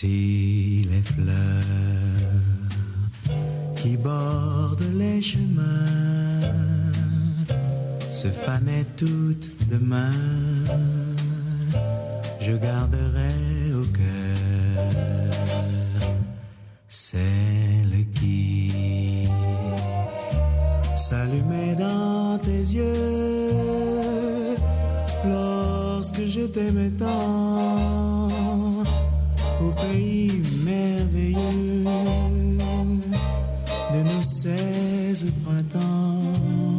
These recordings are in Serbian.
Si les fleurs qui bordent les chemins se fanaient toutes demain, je garderai au cœur celle qui s'allumait dans tes yeux lorsque je t'aimais tant au pays merveilleux de nos 16 printemps.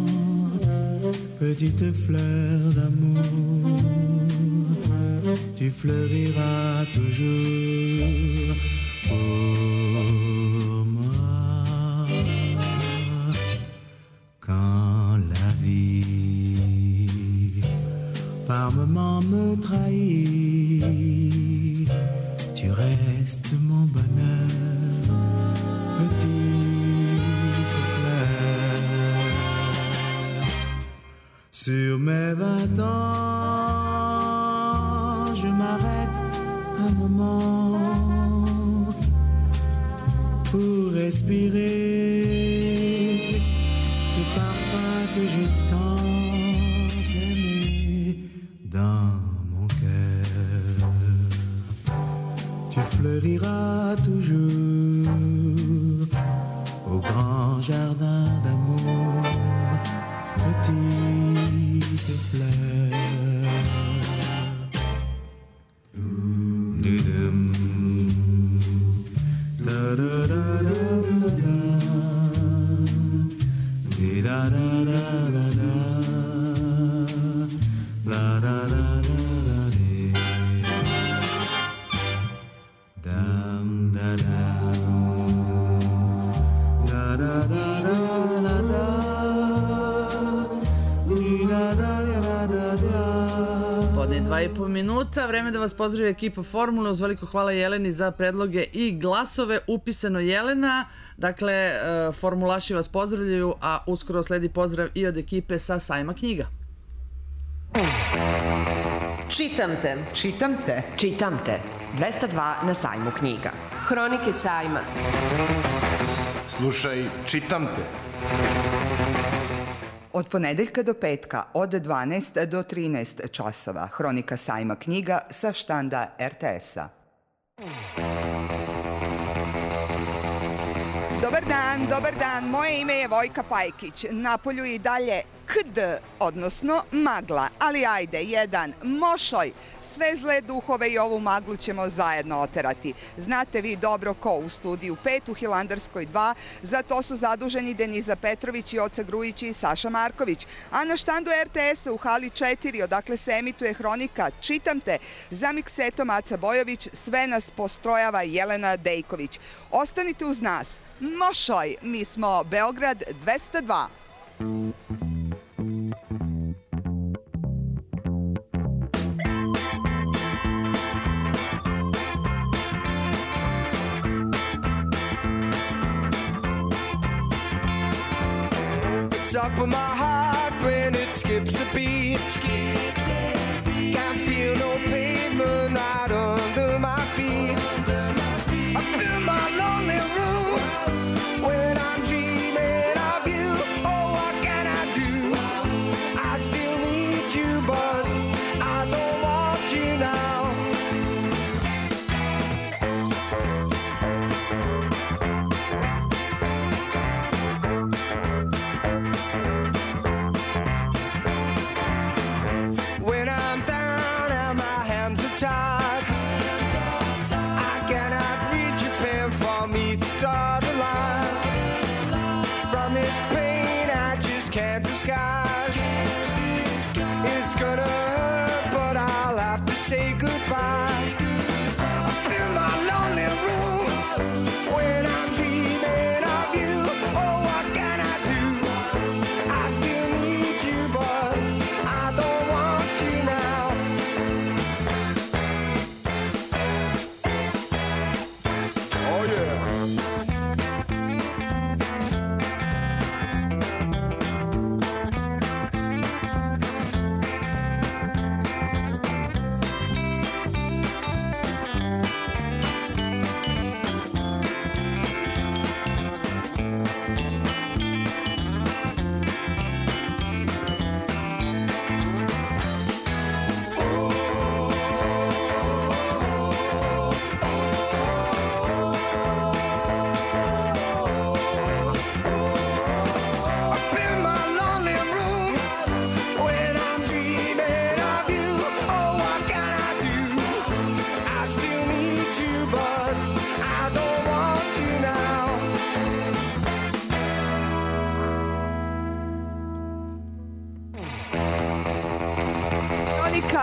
Petite fleur d'amour, tu fleuriras toujours pour moi. Quand la vie par moments me trahit, tu restes mon bonheur, petite fleur. Sur mes 20 ans, je m'arrête un moment pour respirer ce parfum que j'ai tant aimé dans mon cœur. Tu fleuriras toujours au grand jardin d'amour, petite fleur. Podne 2,5 minuta, vreme da vas pozdravi ekipa Formule. Uz veliko hvala Jeleni za predloge i glasove. Upisano Jelena, dakle formulaši vas pozdravljaju, a uskoro sledi pozdrav i od ekipe sa sajma knjiga. Čitam te. Čitam te. Čitam te. 202 na sajmu knjiga. Hronike sajma. Slušaj, čitam te. Od ponedeljka do petka od 12 do 13 časova. Hronika sajma knjiga sa štanda RTS-a. Dobar dan, moje ime je Vojka Pajkić. Napolju i dalje KD, odnosno magla, ali ajde, jedan mošoj. Sve zle duhove i ovu maglu ćemo zajedno oterati. Znate vi dobro ko u studiju 5 u Hilandarskoj 2, za to su zaduženi Deniza Petrović i Oca Grujić i Saša Marković. A na štandu RTS-a u hali 4, odakle se emituje hronika Čitam te, za miksetom Aca Bojović, sve nas postrojava Jelena Dejković. Ostanite uz nas. Mošoj, mi smo Beograd 202. Up in my heart when it skips a beat. Can't feel no pavement right under my feet. I feel my lonely room when I'm dreaming of you. Oh, what can I do? I still need you, but I don't want you now. When I'm down and my hands are tied,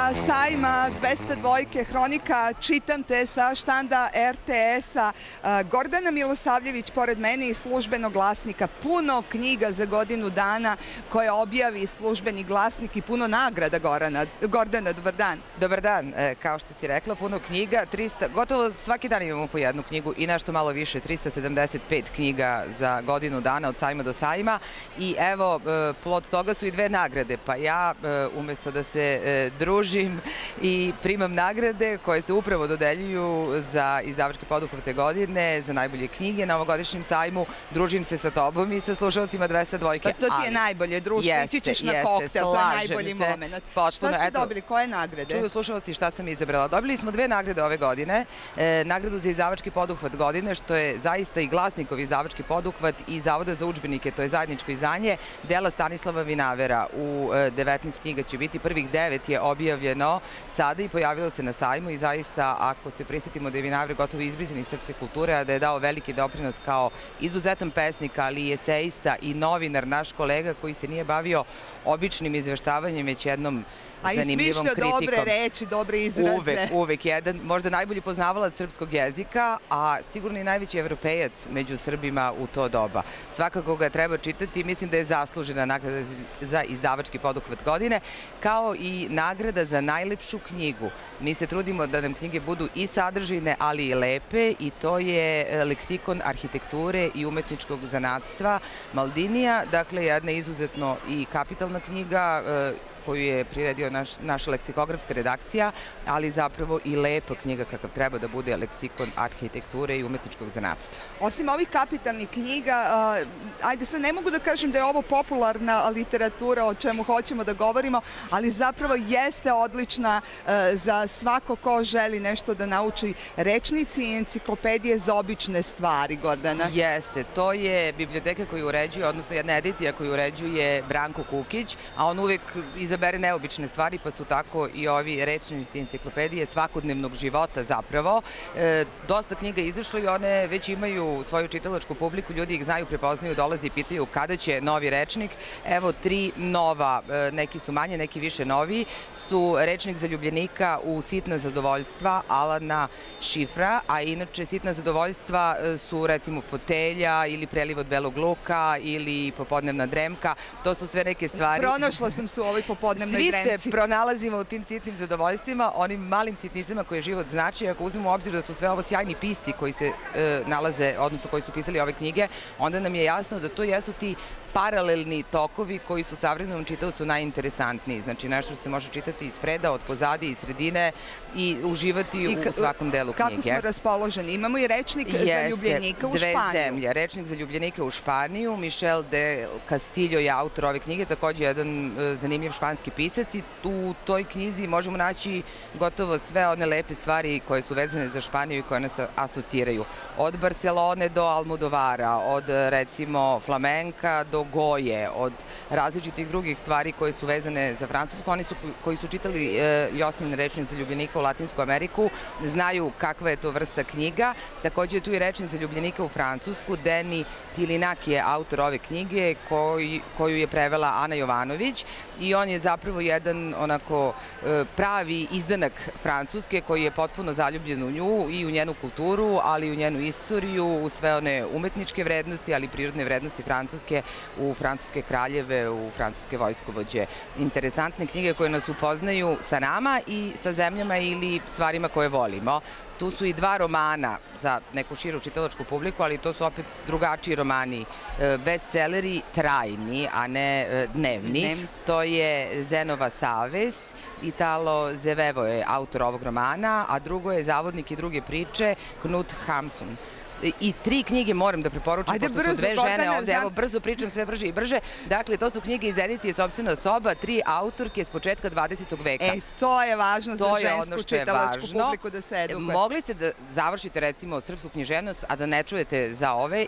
sa sajma 202 Hronika, čitam te sa štanda RTS-a. Gordana Milosavljević pored mene i službenog glasnika, puno knjiga za godinu dana koje objavi službeni glasnik i puno nagrada. Gordana, dobar dan. Dobar dan, kao što si rekla, puno knjiga, gotovo svaki dan imamo po jednu knjigu i nešto malo više, 375 knjiga za godinu dana od sajma do sajma i evo, plod toga su i dve nagrade, pa ja umesto da se družim i primam nagrade koje se upravo dodeljuju za izdavačke poduhvate godine, za najbolje knjige na ovogodišnjem sajmu, družim se sa tobom i sa slušalcima 202. Pa to ti je najbolje društvo, ići ćeš na koktel, to je najbolji moment. Šta ste dobili, koje nagrade? Čuju slušalci šta sam izabrala. Dobili smo dve nagrade ove godine, nagradu za izdavački poduhvat godine, što je zaista i Glasnikov izdavački poduhvat i Zavoda za udžbenike, to je zajedničko izdanje, dela Stanislava Vinavera. U 19 knjiga će biti, prvih 9 je objavljeno sada i pojavilo se na sajmu i zaista, ako se prisjetimo da je Vinaver gotovo izbrisan iz srpske kulture, a da je dao veliki doprinos kao izuzetan pesnik, ali i eseista i novinar, naš kolega koji se nije bavio običnim izveštavanjem, već jednom zanimljivom kritikom. A i dobre reči, dobre izraze. Uvek jedan, možda najbolji poznavalac srpskog jezika, a sigurno i najveći evropejac među Srbima u to doba. Svakako ga treba čitati, mislim da je zaslužena nagrada za izdavački poduhvat godine, kao i nagrada za najlepšu knjigu. Mi se trudimo da nam knjige budu i sadržajne, ali i lepe, i to je Leksikon arhitekture i umetničkog zanatstva Maldinija, dakle jedna izuzetno i kapitalna knjiga koju je priredio naša leksikografska redakcija, ali zapravo i lepa knjiga kakav treba da bude Leksikon arhitekture i umetničkog zanatstva. Osim ovih kapitalnih knjiga, ajde sad ne mogu da kažem da je ovo popularna literatura o čemu hoćemo da govorimo, ali zapravo jeste odlična za svako ko želi nešto da nauči, rečnici i enciklopedije za obične stvari, Gordana. Jeste, to je biblioteka koju uređuje, odnosno jedna edicija koju uređuje Branko Kukić, a on uvek izabere neobične stvari, pa su tako i ovi rečnici enciklopedije svakodnevnog života zapravo. Dosta knjiga izašlo i one već imaju svoju čitalačku publiku, ljudi ih znaju, prepoznaju, dolaze i pitaju kada će novi rečnik. Evo 3 nova, neki su manje, neki više novi, su Rečnik zaljubljenika u sitna zadovoljstva Alana Šifra, a inače sitna zadovoljstva su recimo Fotelja ili Preliv od belog luka ili Popodnevna dremka. To su sve neke stvari. Pronašla sam se u ovoj popodnevnoj dremci. Svi se pronalazimo u tim sitnim zadovoljstvima, onim malim sitnicama koje život znači. Ako uzmemo u obzir da su sve ovo sjajni pisci koji se nalaze, odnosno koji su pisali ove knjige, onda nam je jasno da to jesu ti paralelni tokovi koji su savremenom čitaocu najinteresantniji. Znači nešto što se može čitati iz preda, od pozadi, iz sredine i uživati u svakom delu knjige. Kako smo raspoloženi? Imamo i Rečnik zaljubljenika u Španiju. Dve zemlje. Rečnik zaljubljenika u Španiju. Michel de Castillo je autor ove knjige, takođe jedan zanimljiv španski pisac, i u toj knjizi možemo naći gotovo sve one lepe stvari koje su vezane za Španiju i koje nas asociraju. Od Barcelone do Almodovara, od recimo flamenka do Goje, od različitih drugih stvari koje su vezane za Francusku. Oni koji su čitali Josin Rečnik zaljubljenika u Latinsku Ameriku znaju kakva je to vrsta knjiga. Takođe je tu i Rečnik zaljubljenika u Francusku. Denis Tilinak je autor ove knjige koju je prevela Ana Jovanović i on je zapravo jedan onako pravi izdanak Francuske koji je potpuno zaljubljen u nju i u njenu kulturu, ali i u njenu istoriju, u sve one umetničke vrednosti, ali i prirodne vrednosti Francuske, u francuske kraljeve, u francuske vojskovođe. Interesantne knjige koje nas upoznaju sa nama i sa zemljama ili stvarima koje volimo. Tu su i 2 romana za neku širu čitalačku publiku, ali to su opet drugačiji romani, bestselleri trajni, a ne dnevni. To je Zenova savest, Italo Zevevo je autor ovog romana, a drugo je Zavodnik i druge priče, Knut Hamsun. I 3 knjige moram da preporučim, pošto su 2 žene ovde, evo brzo pričam, sve brže i brže. Dakle, to su knjige iz edicije Sopstvena soba, 3 autorke s početka 20. veka. To je važno za žensku čitalačku publiku da se edukuje. Mogli ste da završite recimo srpsku književnost, a da ne čujete za ove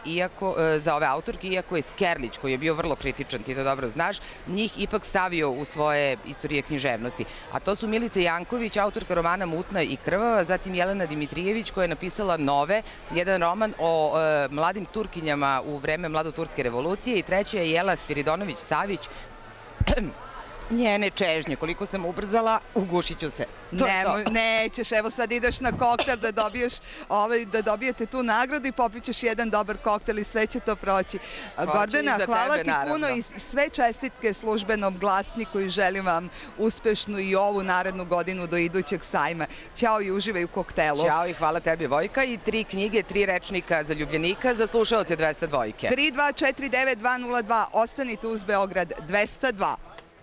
autorke, iako je Skerlić, koji je bio vrlo kritičan, ti to dobro znaš, njih ipak stavio u svoje istorije književnosti. A to su Milica Janković, autorka romana Mutna i krvava, zatim Jelena Dimitrijević, koja je napisala Nove, jedan roman o mladim Turkinjama u vreme mladoturske revolucije, i treća je Jela Spiridonović Savić, Njene čežnje, koliko sam ubrzala, ugušit ću se. Nećeš, evo sad ideš na koktel da dobijete tu nagradu i popićeš jedan dobar koktel i sve će to proći. Gordana, hvala ti puno i sve čestitke službenom glasniku i želim vam uspešnu i ovu narednu godinu do idućeg sajma. Ćao i uživaj u koktelu. Ćao i hvala tebi, Vojka, i 3 knjige, 3 rečnika za ljubljenika za slušaoce 202. 3249202, ostanite uz Beograd 202.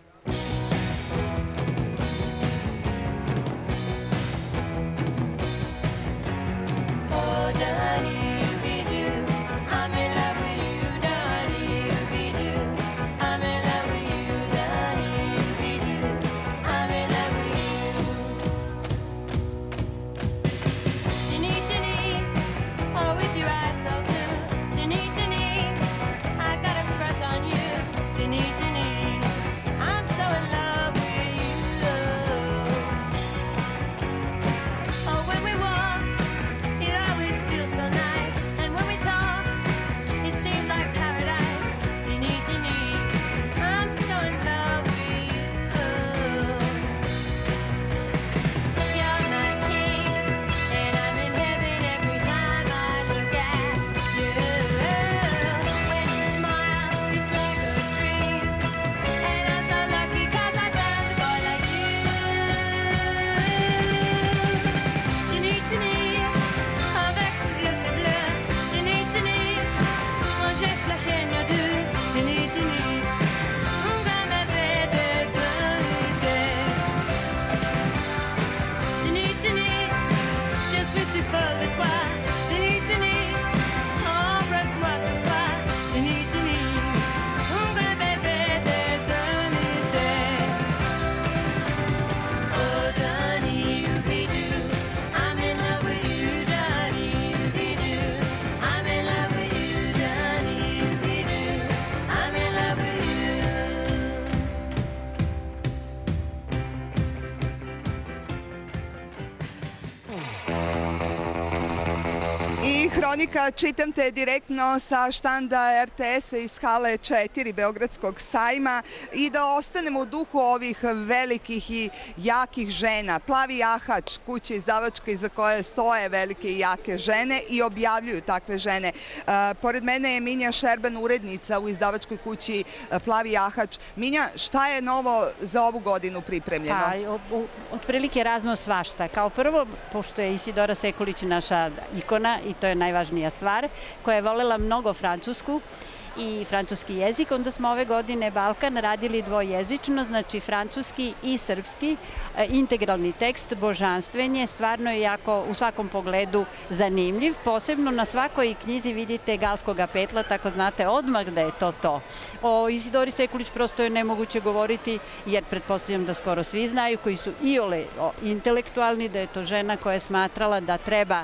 Hronika, čitam te direktno sa štanda RTS-a iz hale 4 Beogradskog sajma i da ostanemo u duhu ovih velikih i jakih žena. Plavi jahač, kuća izdavačka iza koje stoje velike i jake žene i objavljuju takve žene. Pored mene je Minja Šerban, urednica u izdavačkoj kući Plavi jahač. Minja, šta je novo za ovu godinu pripremljeno? Otprilike razno svašta. Kao prvo, pošto je Isidora Sekulić naša ikona i to je najvažnija stvar, koja je volela mnogo Francusku i francuski jezik, onda smo ove godine Balkan radili dvojezično, znači francuski i srpski, integralni tekst, božanstven je, stvarno je jako u svakom pogledu zanimljiv, posebno na svakoj knjizi vidite galskoga petla, tako znate odmah da je to to. O Isidori Sekulić prosto je nemoguće govoriti, jer pretpostavljam da skoro svi znaju, koji su iole intelektualni, da je to žena koja je smatrala da treba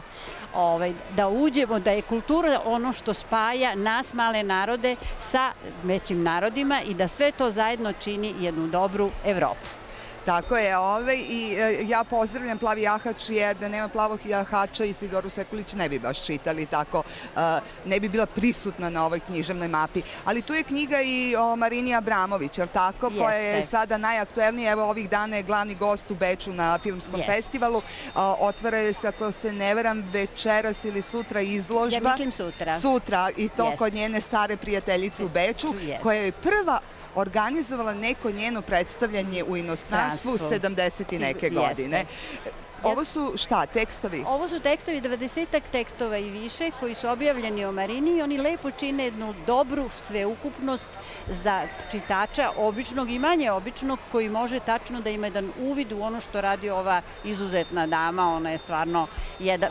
da uđemo, da je kultura ono što spaja nas male narode sa većim narodima i da sve to zajedno čini jednu dobru Evropu. Tako je, i ja pozdravljam Plavi jahač, jer da nema Plavog jahača Isidoru Sekulić ne bi baš čitali, tako ne bi bila prisutna na ovoj književnoj mapi. Ali tu je knjiga i o Marini Abramović, je li tako, koja je sada najaktuelnija, evo ovih dana je glavni gost u Beču na filmskom festivalu, otvaraju se, ako se ne veram, večeras ili sutra izložba. Ja mislim sutra. Sutra, i to kod njene stare prijateljice u Beču, koja je prva organizovala neko njeno predstavljanje u inostranstvu 70 i neke godine. Ovo su šta, tekstovi? Ovo su tekstovi, 20-ak tekstova i više, koji su objavljeni o Marini i oni lepo čine jednu dobru sveukupnost za čitača, običnog i manje običnog, koji može tačno da ima jedan uvid u ono što radi ova izuzetna dama. Ona je stvarno jedan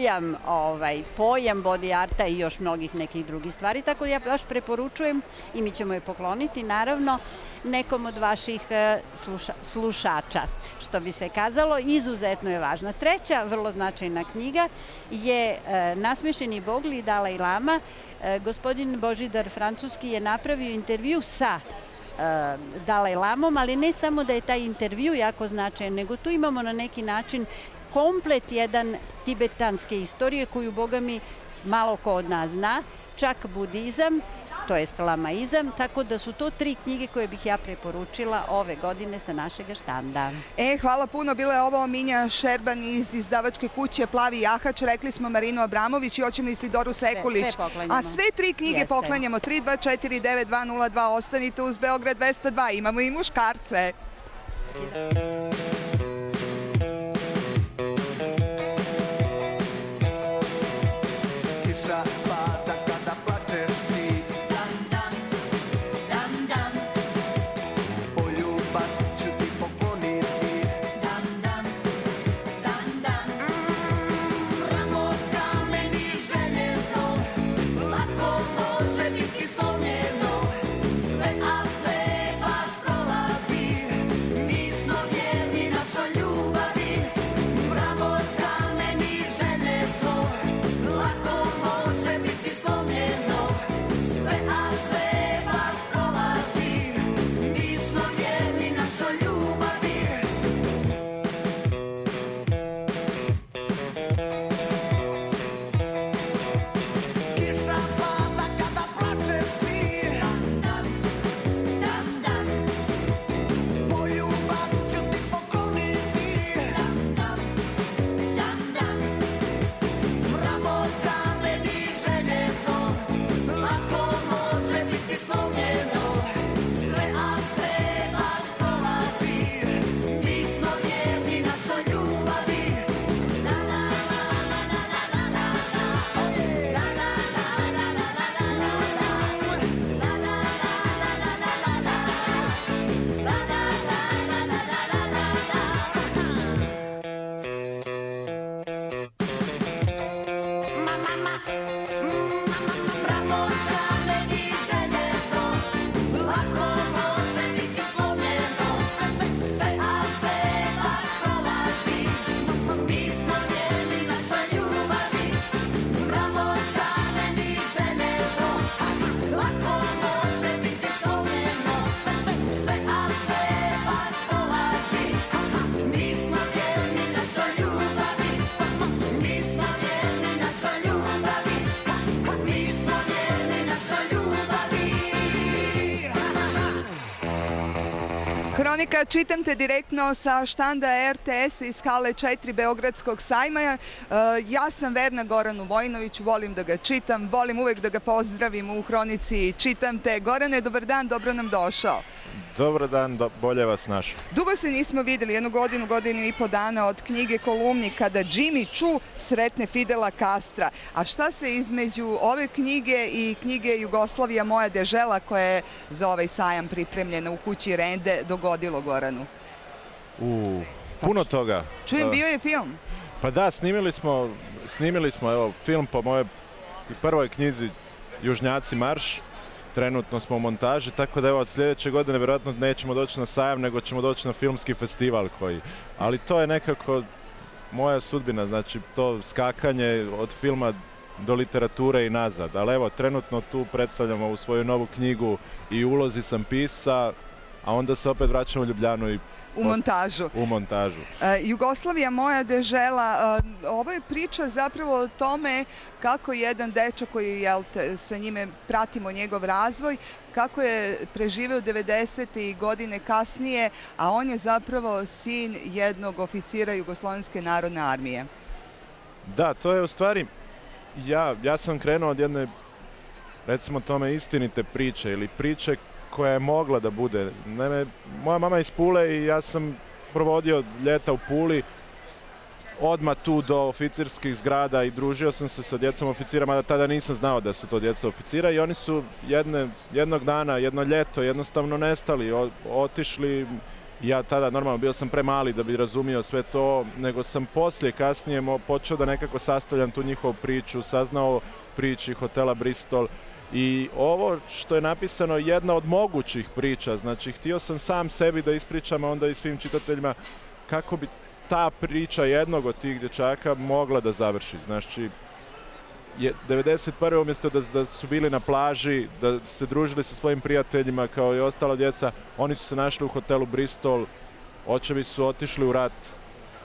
pojam body arta i još mnogih nekih drugih stvari, tako ja baš preporučujem i mi ćemo je pokloniti, naravno, nekom od vaših slušača, što bi se kazalo, izuzetno je važna. Treća vrlo značajna knjiga je Nasmešeni Bogli Dalaj Lama. Gospodin Božidar Francuski je napravio intervju sa Dalaj Lamom, ali ne samo da je taj intervju jako značajan, nego tu imamo na neki način komplet jedan tibetanske istorije koju, boga mi, malo ko od nas zna, čak budizam to jest lamaizam, tako da su to 3 knjige koje bih ja preporučila ove godine sa našeg štanda. Hvala puno, bila je ovo Minja Šerban iz izdavačke kuće Plavi jahač, rekli smo Marinu Abramović i hoćemo Isidoru Sekulić. Sve poklanjamo. A sve 3 knjige poklanjamo, 3249-202, ostanite uz Beograd 202, imamo i muškarce. Hronika, čitam te direktno sa štanda RTS iz hale 4 Beogradskog sajma. Ja sam verna Goranu Vojinoviću, volim da ga čitam, volim uvek da ga pozdravim u Hronici. Čitam te. Gorane, dobar dan, dobro nam došao. Dobar dan, bolje vas našao. Dugo se nismo videli, jednu godinu, godinu i po dana od knjige Kolumni kada Jimmy Chu sretne Fidela Castra. A šta se između ove knjige i knjige Jugoslavija moja dežela koja je za ovaj sajam pripremljena u kući Rende dogodilo, Goranu? Puno toga. Čujem, bio je film. Pa da, snimili smo evo, film po mojoj prvoj knjizi Južnjaci marš. Trenutno smo u montaži, tako da evo od sljedeće godine vjerojatno nećemo doći na sajam, nego ćemo doći na filmski festival koji. Ali to je nekako moja sudbina, znači to skakanje od filma do literature i nazad. Ali evo, trenutno tu predstavljamo u svoju novu knjigu i ulozi sam pisa, a onda se opet vraćamo u Ljubljanu i u montažu. Jugoslavija moja dežela, ovo je priča zapravo o tome kako jedan dečak koji, sa njime pratimo njegov razvoj, kako je preživeo 90. godine kasnije, a on je zapravo sin jednog oficira Jugoslovenske narodne armije. Da, to je u stvari, ja sam krenuo od jedne, recimo tome, istinite priče ili priče koja je mogla da bude. Naime, moja mama je iz Pule i ja sam provodio ljeta u Puli, odmah tu do oficirskih zgrada i družio sam se sa djecom oficira, mada tada nisam znao da su to djeca oficira i oni su jednog dana, jedno ljeto jednostavno nestali, otišli. Ja tada, normalno, bio sam premali da bi razumio sve to, nego sam poslije, kasnije počeo da nekako sastavljam tu njihovu priču, saznao priči hotela Bristol. I ovo što je napisano je jedna od mogućih priča, znači htio sam sam sebi da ispričam, a onda i svim čitateljima kako bi ta priča jednog od tih dječaka mogla da završi. Znači, 1991. umjesto da su bili na plaži, da se družili sa svojim prijateljima kao i ostala djeca, oni su se našli u hotelu Bristol, očevi su otišli u rat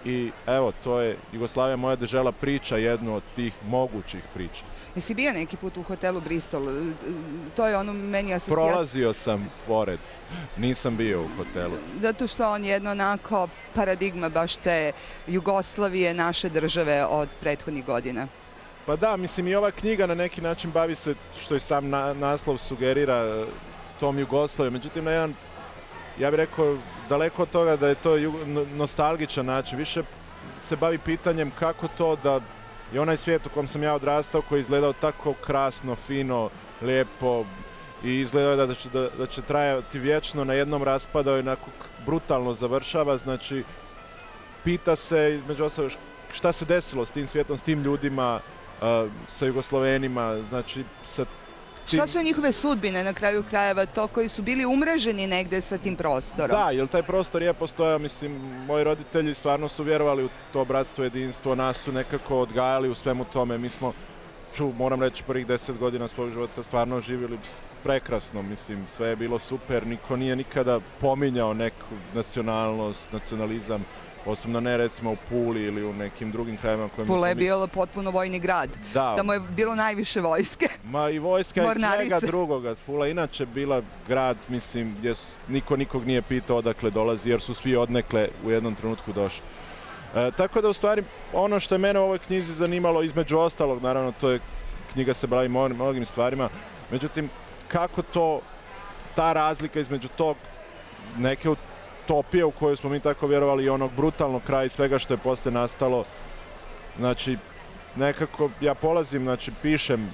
i evo, to je Jugoslavija moja dežela priča, jednu od tih mogućih priča. Jesi bio neki put u hotelu Bristol? To je ono meni asocijacija. Prolazio sam pored, nisam bio u hotelu. Zato što on je jedno onako paradigma baš te Jugoslavije, naše države od prethodnih godina. Pa da, mislim i ova knjiga na neki način bavi se, što i sam naslov sugerira, tom Jugoslavijom. Međutim, na jedan, ja bih rekao, daleko od toga da je to nostalgičan način. Više se bavi pitanjem kako to da je onaj svijet u kom sam ja odrastao, koji je izgledao tako krasno, fino, lijepo i izgledao je da će trajati vječno, na jednom raspadao i onako brutalno završava. Znači, pita se, između ostalog, šta se desilo s tim svijetom, s tim ljudima, sa Jugoslovenima, znači sa tim... Šta su njihove sudbine na kraju krajeva, to koji su bili umreženi negde sa tim prostorom? Da, jer taj prostor je postojao, mislim, moji roditelji stvarno su vjerovali u to bratstvo, jedinstvo, nas su nekako odgajali u svemu tome. Mi smo, moram reći, prvih 10 godina svog života stvarno živjeli prekrasno, mislim, sve je bilo super, niko nije nikada pominjao neku nacionalnost, nacionalizam, osobno ne recimo u Puli ili u nekim drugim krajevima kojima... Pula je bio potpuno vojni grad. Da. Tamo je bilo najviše vojske. Ma i vojska i svega drugoga. Pula inače bila grad, mislim, gdje niko nikog nije pitao odakle dolazi, jer su svi odnekle u jednom trenutku došli. Tako da u stvari ono što je mene u ovoj knjizi zanimalo, između ostalog, naravno knjiga se bavi mnogim stvarima, međutim kako to, ta razlika između tog neke utopije u kojoj smo mi tako vjerovali i onog brutalnog kraja i svega što je poslije nastalo. Znači, nekako ja polazim, znači pišem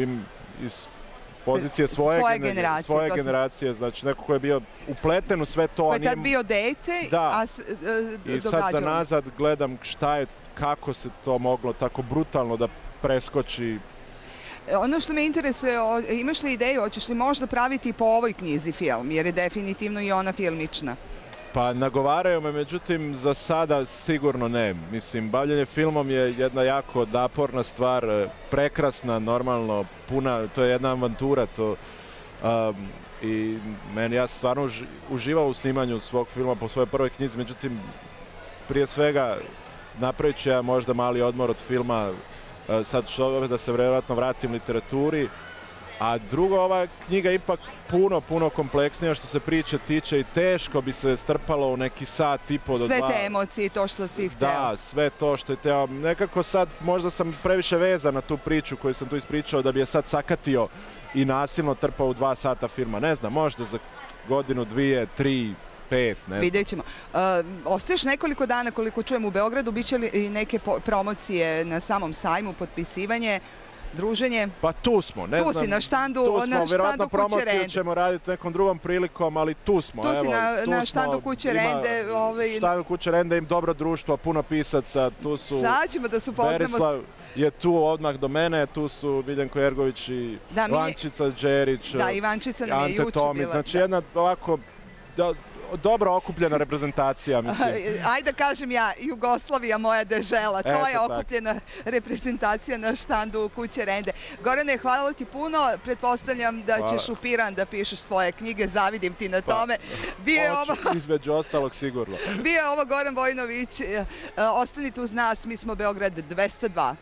iz pozicije svoje generacije, znači neko ko je bio upleten u sve to. Ko je tad bio dete, da. I sad za nazad gledam šta je, kako se to moglo tako brutalno da preskoči. Ono što me interesuje, imaš li ideju, hoćeš li možda praviti po ovoj knjizi film, jer je definitivno i ona filmična? Pa nagovaraju me, međutim za sada sigurno ne. Mislim, bavljenje filmom je jedna jako naporna stvar, prekrasna, normalno, puna, to je jedna avantura, to i ja stvarno uživao u snimanju svog filma po svojoj prvoj knjizi, međutim prije svega napravit ću ja možda mali odmor od filma, sad ću da se vjerojatno vratim literaturi. A drugo, ova knjiga je ipak puno kompleksnija što se priče tiče i teško bi se strpalo u neki sat i po do dva. Sve te emocije i to što si hteo. Da, sve to što je hteo. Nekako sad možda sam previše vezan na tu priču koju sam tu ispričao da bi je sad sakatio i nasilno trpao u 2 sata filma. Ne znam, možda za godinu, 2, 3, 5, ne znam. Vidjet ćemo. Ostaješ nekoliko dana, koliko čujem, u Beogradu, bit će li i neke promocije na samom sajmu, potpisivanje, druženje? Pa tu smo, ne znam. Tu si na štandu Kuće Rende. Vjerojatno promociju ćemo raditi nekom drugom prilikom, ali tu smo. Tu si na štandu Kuće Rende. Štandu Kuće Rende im dobro društvo, puno pisaca, tu su... Sad ćemo da se upoznamo. Berislav je tu odmah do mene, tu su Miljenko Jergović i Ivančica Đerić, da, Ivančica nam je juče bila. Znači jedna ovako... dobro okupljena reprezentacija, mislim. Ajde da kažem ja, Jugoslavija moja dežela, to je okupljena reprezentacija na štandu Kuće Rende. Gorane, hvala ti puno, pretpostavljam da ćeš u Piran da pišeš svoje knjige, zavidim ti na tome. Između ostalog sigurno. Bio je ovo Goran Vojinović, ostanite uz nas, mi smo Beograd 202.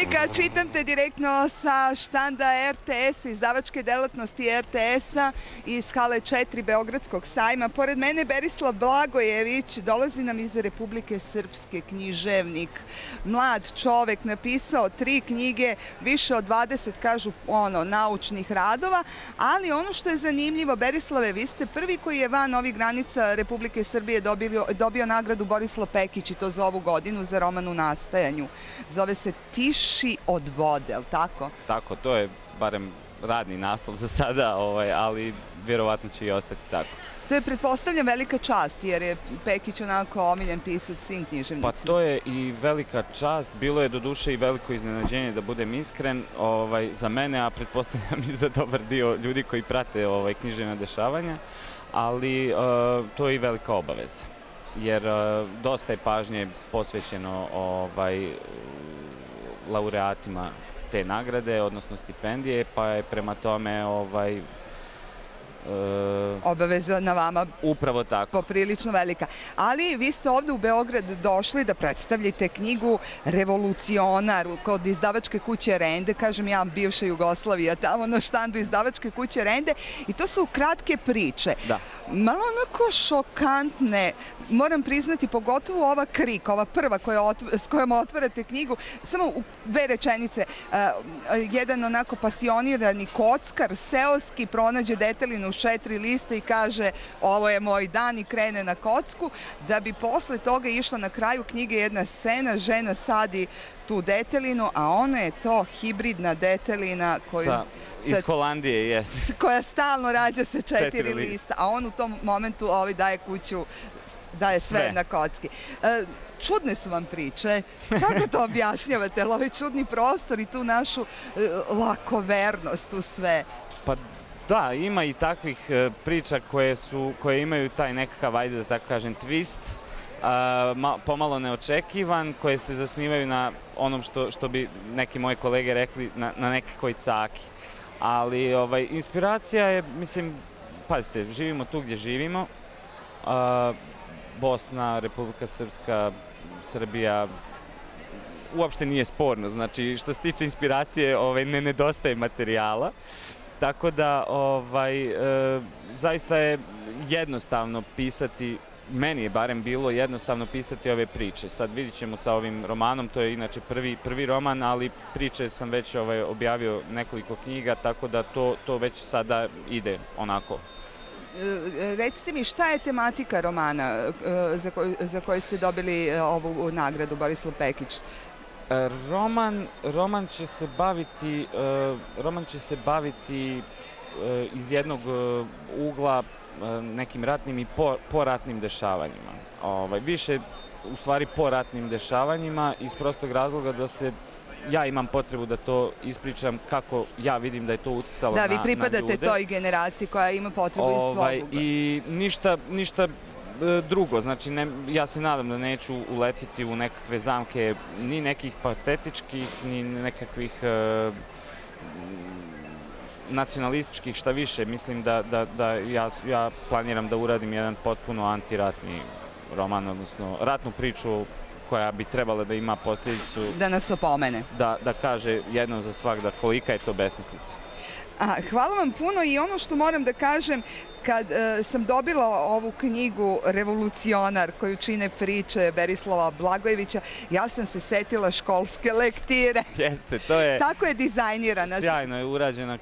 Monika, čitam te direktno sa štanda RTS-a, izdavačke delatnosti RTS-a iz hale 4 Beogradskog sajma. Pored mene Berislav Blagojević, dolazi nam iz Republike Srpske, književnik. Mlad čovek, napisao 3 knjige, više od 20, kažu, naučnih radova, ali ono što je zanimljivo, Berislave, vi ste prvi koji je van ovih granica Republike Srbije dobio nagradu Borislav Pekić, i to za ovu godinu, za roman u nastajanju. Zove se Tiši od vode, je li tako? Tako, to je barem radni naslov za sada, ali vjerovatno će i ostati tako. To je, pretpostavljam, velika čast, jer je Pekić onako omiljen pisac svim književnicima. Pa to je i velika čast, bilo je doduše i veliko iznenađenje, da budem iskren, za mene, a pretpostavljam i za dobar dio ljudi koji prate književna dešavanja, ali to je i velika obaveza, jer dosta je pažnje posvećeno laureatima te nagrade, odnosno stipendije, pa je prema tome obaveza na vama upravo tako poprilično velika. Ali vi ste ovde u Beograd došli da predstavljate knjigu Revolucionar kod izdavačke kuće Rende, kažem ja, bivša Jugoslavija, tamo na štandu izdavačke kuće Rende, i to su kratke priče. Da. Malo onako šokantne, moram priznati, pogotovo ova Krik, ova prva s kojom otvarate knjigu, samo u 2 rečenice. Jedan onako pasionirani kockar, seoski, pronađe detelinu 4 lista i kaže ovo je moj dan i krene na kocku, da bi posle toga išla na kraju knjige jedna scena, žena sadi tu detelinu, a ona je to hibridna detelina iz Holandije, jeste. Koja stalno rađa sa 4 lista, a on u tom momentu daje kuću, daje sve na kocki. Čudne su vam priče. Kako to objašnjavate? Ovaj čudni prostor i tu našu lakovernost u sve. Pa da, ima i takvih priča koje imaju taj nekakav, ajde da tako kažem, twist, pomalo neočekivan, koje se zasnivaju na onom što bi neki moji kolege rekli, na nekakvoj caki. Ali inspiracija je, mislim, pazite, živimo tu gdje živimo, Bosna, Republika Srpska, Srbija, uopšte nije sporno, znači što se tiče inspiracije ne nedostaje materijala, tako da zaista je jednostavno pisati, meni je barem bilo jednostavno pisati ove priče. Sad vidit ćemo sa ovim romanom, to je inače prvi roman, ali priče sam već objavio nekoliko knjiga, tako da to već sada ide onako. Recite mi, šta je tematika romana za koju ste dobili ovu nagradu Borislav Pekić? Roman će se baviti iz jednog ugla nekim ratnim i poratnim dešavanjima. Više, u stvari, poratnim dešavanjima iz prostog razloga da ja imam potrebu da to ispričam kako ja vidim da je to uticalo na ljude. Da, vi pripadate toj generaciji koja ima potrebu iz svog ugla. I ništa drugo, znači ja se nadam da neću uletiti u nekakve zamke ni nekih patetičkih, ni nekakvih nacionalističkih, šta više. Mislim da ja planiram da uradim jedan potpuno antiratni roman, odnosno ratnu priču koja bi trebala da ima posljedicu... Da nas opomene. Da kaže jednom za svakda kolika je to besmislica. Hvala vam puno, i ono što moram da kažem, kad sam dobila ovu knjigu Revolucionar koju čine priče Berislava Blagojevića, ja sam se setila školske lektire. Jeste, to je... Tako je dizajnirana. Sjajno je urađena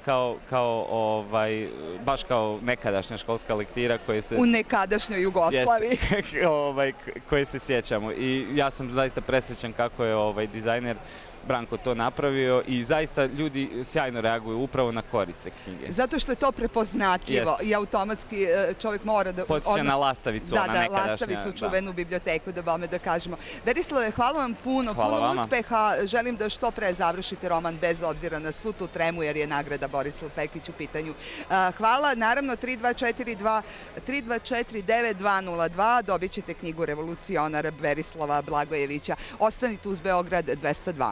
baš kao nekadašnja školska lektira koje se... U nekadašnjoj Jugoslaviji. Koje se sjećamo. I ja sam zaista presrećan kako je dizajner Branko to napravio i zaista ljudi sjajno reaguju upravo na korice knjige. Zato što je to prepoznatljivo i automatski čovjek mora da... Podsjeća na Lastavicu, ona nekadašnja. Da, Lastavicu, čuvenu biblioteku, da kažemo. Berislave, hvala vam puno, puno uspeha. Želim da što pre završite roman bez obzira na svu tu tremu, jer je nagrada Borislav Pekić u pitanju. Hvala, naravno 3242-3249-202 dobit ćete knjigu Revolucionara Berislava Blagojevića. Ostanite uz Beograd 202.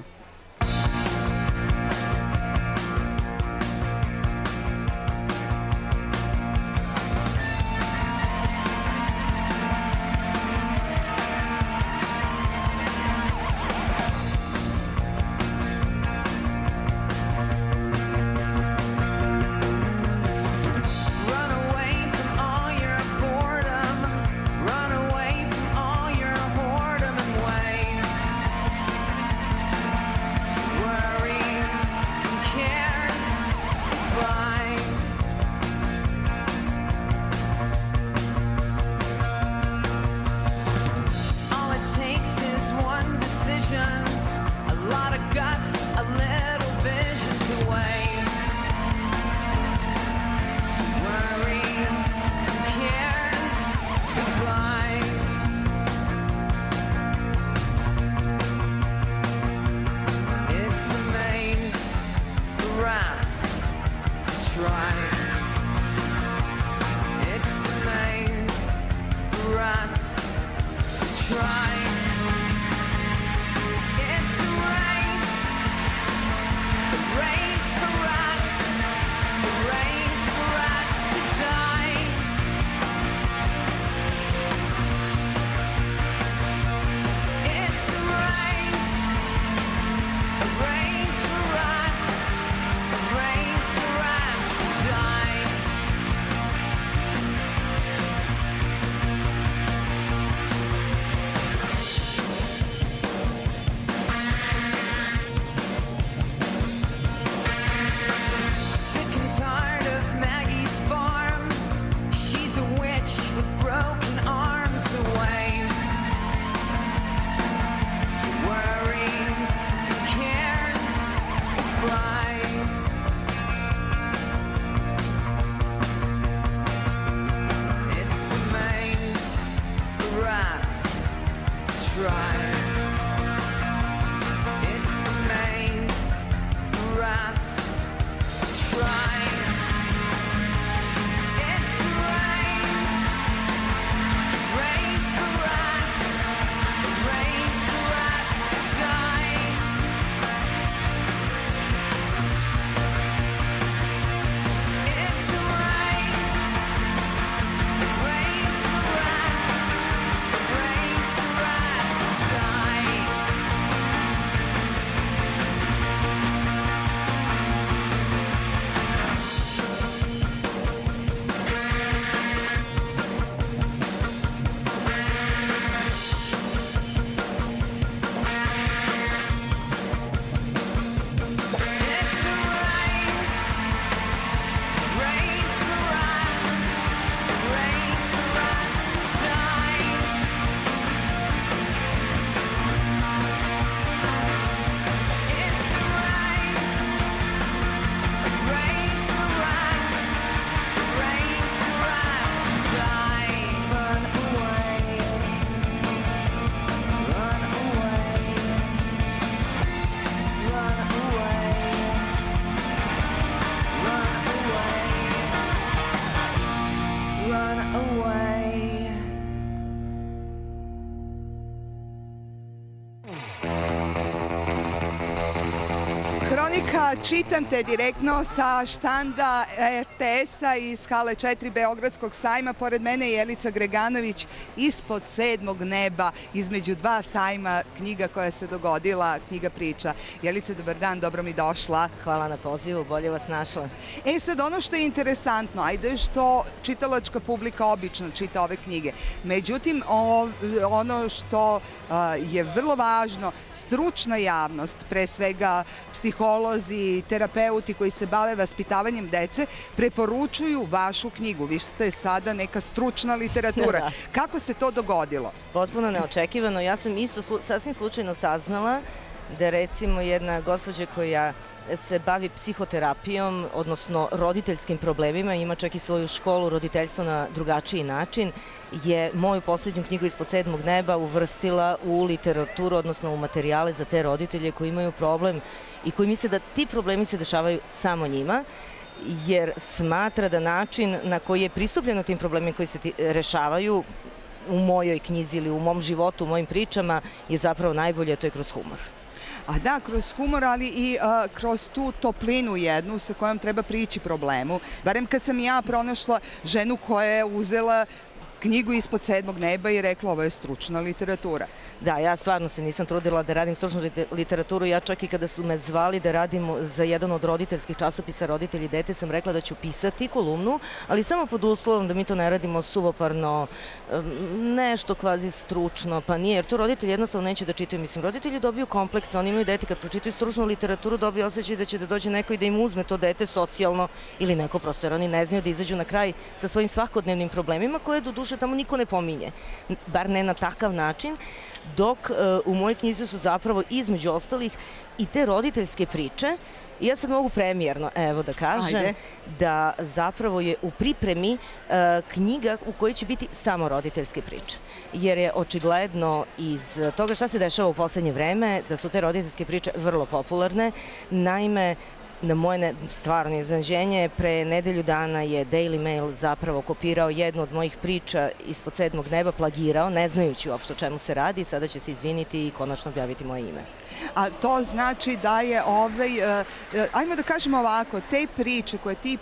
Luka, čitam te direktno sa štanda RTS-a iz hale 4 Beogradskog sajma. Pored mene je Jelica Greganović, Ispod sedmog neba, između dva sajma, knjiga koja se dogodila, knjiga priča. Jelica, dobar dan, dobro mi došla. Hvala na pozivu, bolje vas našla. Sad, ono što je interesantno, ajde što čitalačka publika obično čita ove knjige. Međutim, ono što je vrlo važno, stručna javnost, pre svega psiholozi, terapeuti koji se bave vaspitavanjem dece, preporučuju vašu knjigu. Vi ste sada neka stručna literatura. Kako se to dogodilo? Potpuno neočekivano. Ja sam isto sasvim slučajno saznala da recimo jedna gospođa koja se bavi psihoterapijom, odnosno roditeljskim problemima, ima čak i svoju školu roditeljstva na drugačiji način, je moju poslednju knjigu Ispod sedmog neba uvrstila u literaturu, odnosno u materijale za te roditelje koji imaju problem i koji misle da ti problemi se dešavaju samo njima, jer smatra da način na koji je pristupljeno tim problemima koji se rešavaju u mojoj knjizi ili u mom životu, u mojim pričama, je zapravo najbolje, to je kroz humor. A da, kroz humor, ali i kroz tu toplinu jednu sa kojom treba prići problemu. Barem kad sam ja pronašla ženu koja je uzela knjigu Ispod sedmog neba i rekla ovo je stručna literatura. Da, ja stvarno se nisam trudila da radim stručnu literaturu. Ja čak i kada su me zvali da radim za jedan od roditeljskih časopisa Roditelji dete, sam rekla da ću pisati kolumnu, ali samo pod uslovom da mi to ne radimo suvoparno, nešto kvazi stručno, pa nije, jer to roditelji jednostavno neće da čitaju. Mislim, roditelji dobiju kompleks, oni imaju dete, kad pročitaju stručnu literaturu dobiju osjećaj da će da dođe neko i da im uzme to dete socijalno ili neko prosto, jer oni ne znaju da izađu na kraj sa svojim svakodnevnim problemima koje do duše tamo niko ne pominje, bar ne na takav način, dok u mojoj knjizi su zapravo između ostalih i te roditeljske priče. I ja sad mogu premijerno, evo da kažem, da zapravo je u pripremi knjiga u kojoj će biti samo roditeljske priče. Jer je očigledno iz toga šta se dešava u poslednje vreme, da su te roditeljske priče vrlo popularne. Naime, na moje stvarno iznenađenje, pre nedelju dana je Daily Mail zapravo kopirao jednu od mojih priča Ispod sedmog neba, plagirao, ne znajući uopšte o čemu se radi, i sada će se izviniti i konačno objaviti moje ime. A to znači da je ajmo da kažemo ovako, te priče koje ti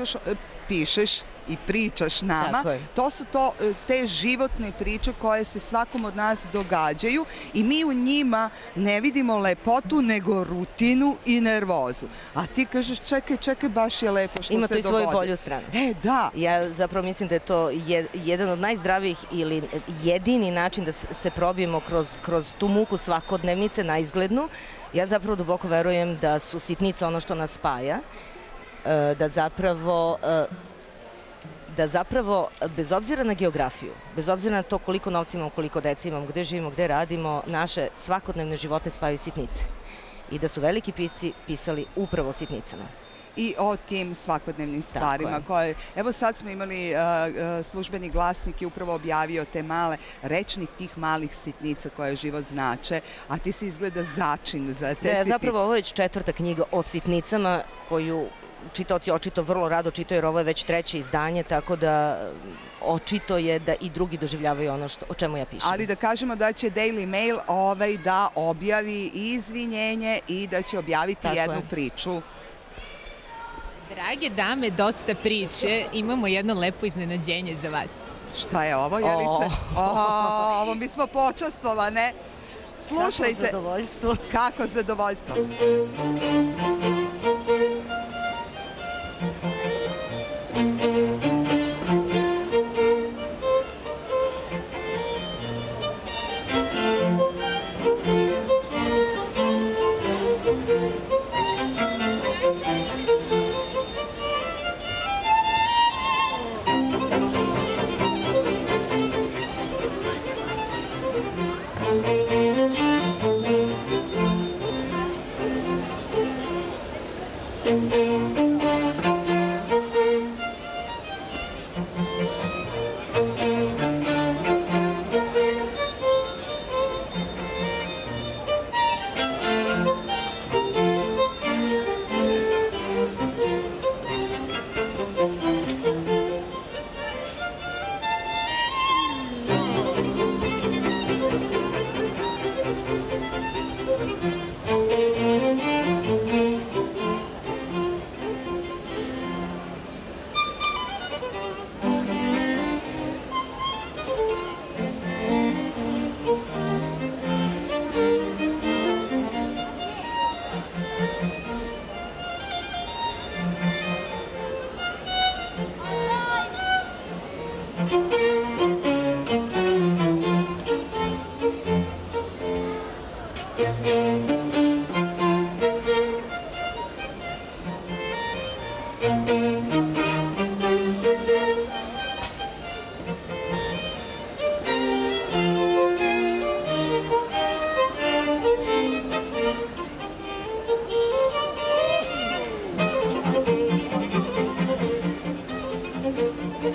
pišeš i pričaš nama, to su te životne priče koje se svakom od nas događaju i mi u njima ne vidimo lepotu, nego rutinu i nervozu. A ti kažeš čekaj, baš je lepo što se dogodi. Ima to i svoju bolju stranu. Da. Ja zapravo mislim da je to jedan od najzdravijih ili jedini način da se probijemo kroz tu muku svakodnevnice naizglednu. Ja zapravo duboko verujem da su sitnice ono što nas spaja, da zapravo, bez obzira na geografiju, bez obzira na to koliko novca imamo, koliko dece imamo, gde živimo, gde radimo, naše svakodnevne živote spajaju sitnice. I da su veliki pisci pisali upravo sitnicama. I o tim svakodnevnim stvarima koje... Evo sad smo imali službeni glasnik i upravo objavio te male, rečnik tih malih sitnica koje život znače, a ti se izgleda začin za te sitnice. Zapravo ovo je već 4. knjiga o sitnicama koju čitaoci očito vrlo rado čitaju, jer ovo je već 3. izdanje, tako da očito je da i drugi doživljavaju ono o čemu ja pišem. Ali da kažemo da će Daily Mail da objavi izvinjenje i da će objaviti jednu priču. Drage dame, dosta priče, imamo jedno lepo iznenađenje za vas. Šta je ovo, Jelice? Ovo mi smo počastvovane. Slušajte. Kako zadovoljstvo. Kako zadovoljstvo.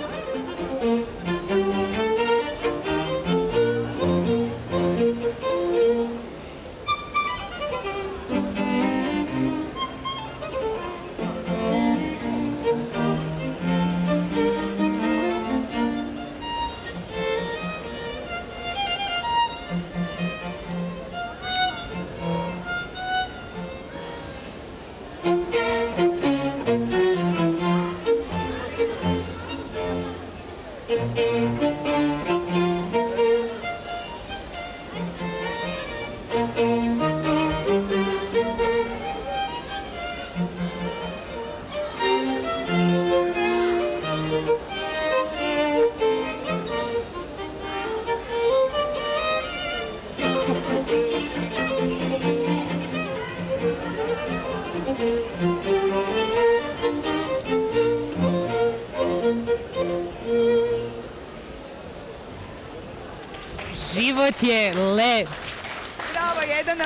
Život je lep. Bravo,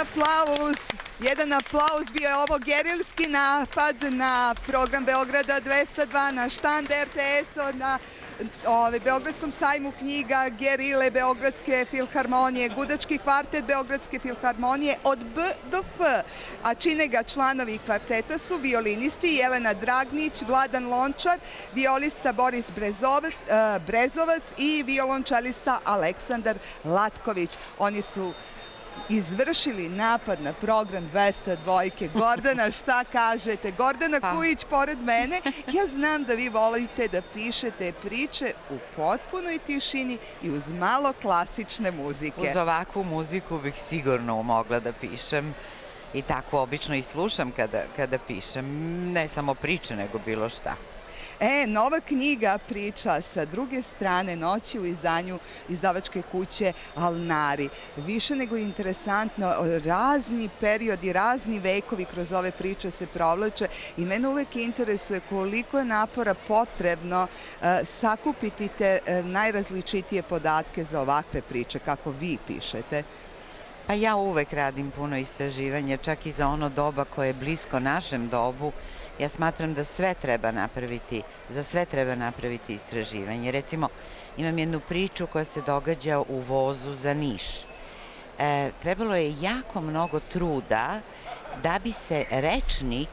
jedan aplauz, bio je ovo gerilski napad na program Beograda 202, na štand RTS-a, na Beogradskom sajmu knjiga, gerile Beogradske filharmonije, gudački kvartet Beogradske filharmonije od B do F, a čine ga članovi kvarteta su violinisti Jelena Dragnić, Vladan Lončar, violista Boris Brezovac i violončelista Aleksandar Latković. Oni su izvršili napad na program 202. Gordana, šta kažete? Gordana Kujić pored mene. Ja znam da vi volite da pišete priče u potpunoj tišini i uz malo klasične muzike. Uz ovakvu muziku bih sigurno mogla da pišem i tako obično i slušam kada pišem. Ne samo priče, nego bilo šta. Nova knjiga priča sa druge strane noći u izdanju izdavačke kuće Alnari. Više nego interesantno, razni periodi, razni vekovi kroz ove priče se provlače i mene uvek interesuje koliko je napora potrebno sakupiti te najrazličitije podatke za ovakve priče, kako vi pišete. Pa ja uvek radim puno istraživanja, čak i za ono doba koje je blisko našem dobu. Ja smatram da sve treba napraviti, za sve treba napraviti istraživanje. Recimo, imam jednu priču koja se događa u vozu za Niš. Trebalo je jako mnogo truda da bi se rečnik